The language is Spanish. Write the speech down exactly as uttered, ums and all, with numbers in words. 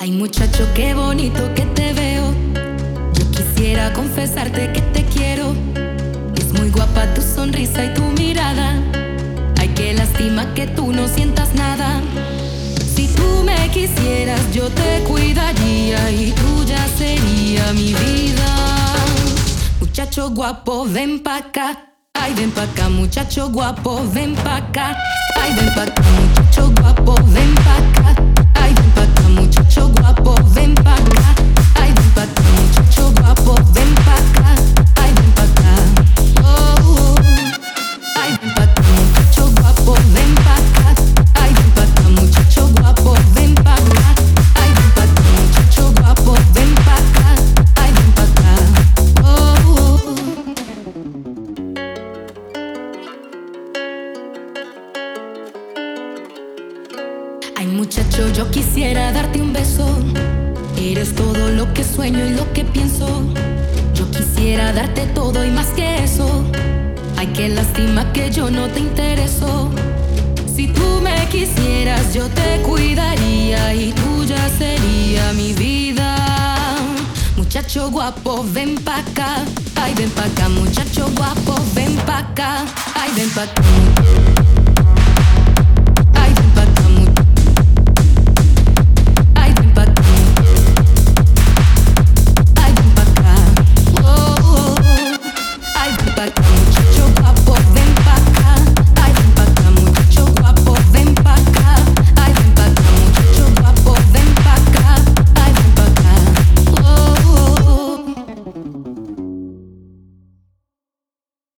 Ay, muchacho, qué bonito que te veo. Yo quisiera confesarte que te quiero. Es muy guapa tu sonrisa y tu mirada. Ay, qué lástima que tú no sientas nada. Si tú me quisieras, yo te cuidaría y tuya sería mi vida. Muchacho guapo, ven pa' acá. Ay, ven pa' acá, muchacho guapo, ven pa' acá. Ay, ven pa' acá, muchacho guapo, ven pa' acá. Ay, ven pa' acá, muchacho guapo, ven pa' acá. Ay, ven pa' acá, muchacho guapo, ven pa' acá. Ay, ven pa' acá. Oh, oh. Ay, ven pa' acá, muchacho guapo, ven pa' acá. Ay, ven pa' acá, muchacho guapo, ven pa' acá. Ay, ven pa' acá, muchacho guapo, ven pa' acá. Ay, ven pa' acá. Oh, oh. Ay, muchacho, yo quisiera darte un beso. Eres todo lo que sueño y lo que pienso. Yo quisiera darte todo y más que eso. Ay, qué lástima que yo no te intereso. Si tú me quisieras, yo te cuidaría y tuya sería mi vida. Muchacho guapo, ven pa' acá. Ay, ven pa' acá, muchacho guapo, ven pa' acá. Ay, ven pa' acá.